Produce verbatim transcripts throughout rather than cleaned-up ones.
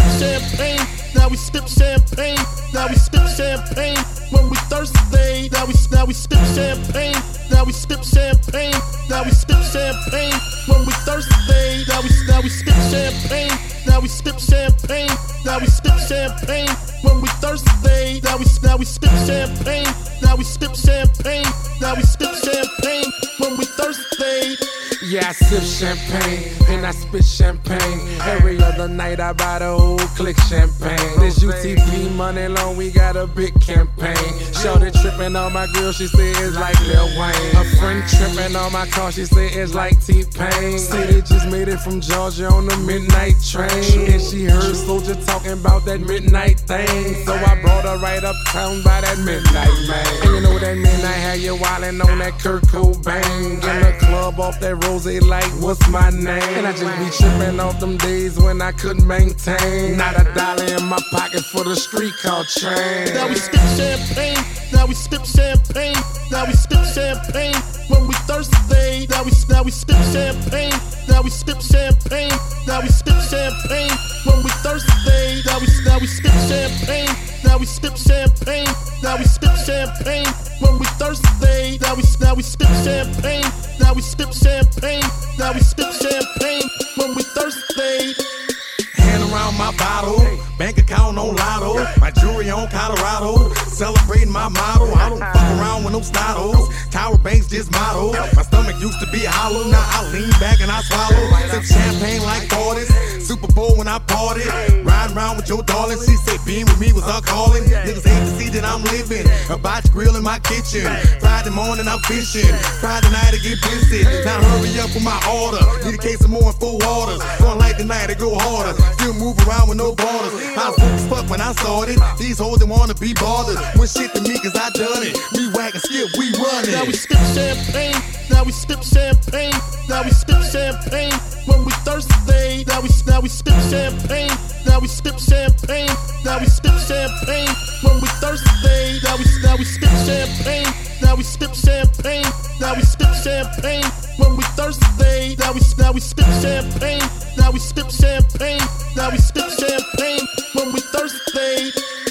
champagne. Now we sip champagne. Now we sip champagne. When we thirsty, now we now we sip champagne. Now we sip champagne. Now we sip champagne. When we thirsty, now we now we sip champagne. Now we sip champagne. Now we sip champagne. When we thirsty, now we now we sip champagne. Now we sip champagne. Now we sip champagne. When we thirsty. Yeah, I sip champagne, and I spit champagne. Every other night I buy the whole click champagne. This U T P money long, we got a big campaign. Shorty tripping on my girl, she say it's like Lil Wayne. A friend tripping on my car, she say it's like T-Pain. Say they just made it from Georgia on the midnight train. And she heard Soldier talking about that midnight thing. So I brought her right uptown by that midnight man. And you know that midnight had you wildin' on that Kurt Cobain. In the club off that road. They like, what's my name? And I just be tripping off them days when I couldn't maintain. Not a dollar in my pocket for the street called train. Now we sip champagne. Now we sip champagne. Now we sip champagne. When we thirsty. Now we now we sip champagne. Now we sip champagne. Now we sip champagne. When we thirsty. Now we now we sip champagne. Now we sip champagne. Now we sip champagne. When we thirsty. Now we now we sip champagne. Now we sip champagne. Now we sip champagne. When we thirsty. Hand around my bottle, bank account on lotto, my jewelry on Colorado, celebrating my motto. I don't fuck around with no statos, Tower Banks just motto. My stomach used to be hollow, now I lean back and I swallow. Sip champagne like forties, Super Bowl when I party. Ride around with your darling, she said being with me was her calling. Niggas hate to see that I'm living, a botch grill in my kitchen. Friday morning I'm fishing, Friday night I get busy. Now hurry up with my order, need a case of more and full waters. Going like the night I go harder. Still move around with no borders. I was broke as fuck when I started. These hoes that wanna be bothered. When shit to me cause I done it. We whack and skip, we running. Now we sip champagne. Now we sip champagne. Now we sip champagne. When we thirsty. Now we now we sip champagne. Now we sip champagne. Now we sip champagne. When we thirsty. Now we now we sip champagne. Now we sip champagne. Now we sip champagne. When we thirsty. Now we now we sip champagne. Now we sip champagne. Now we sip champagne. When we thirsty.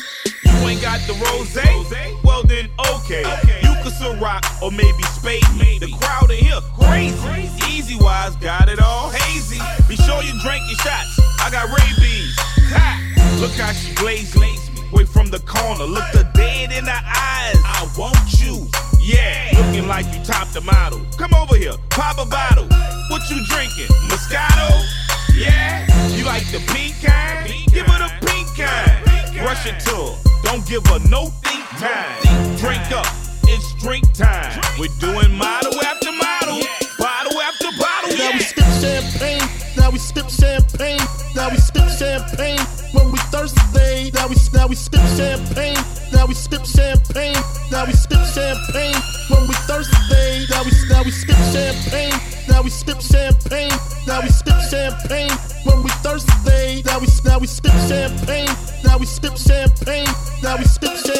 You ain't got the rosé? Well then, okay. You could Ciroc or maybe Spade. The crowd in here crazy. Easy Wise got it all hazy. Be sure you drink your shots. I got rabies. Ha! Look how she glazed me. Way from the corner. Look the dead in the eyes. I want you. Yeah, looking like you topped the model. Come over here, pop a bottle. What you drinking? Moscato? Yeah, you like the pink kind? Give her the pink kind. Rush it to her, don't give her no think time. Drink up, it's drink time. We're doing model after model, bottle after bottle. Now we sip champagne. Now we sip champagne. Now we sip champagne. When we thirsty. Now we now we sip champagne. Now we sip champagne. Now we sip champagne. When we thirsty. Now we now we sip champagne. Now we sip champagne. Now we sip champagne. When we thirsty. Now we now we sip champagne. Now we sip champagne. Now we sip champagne.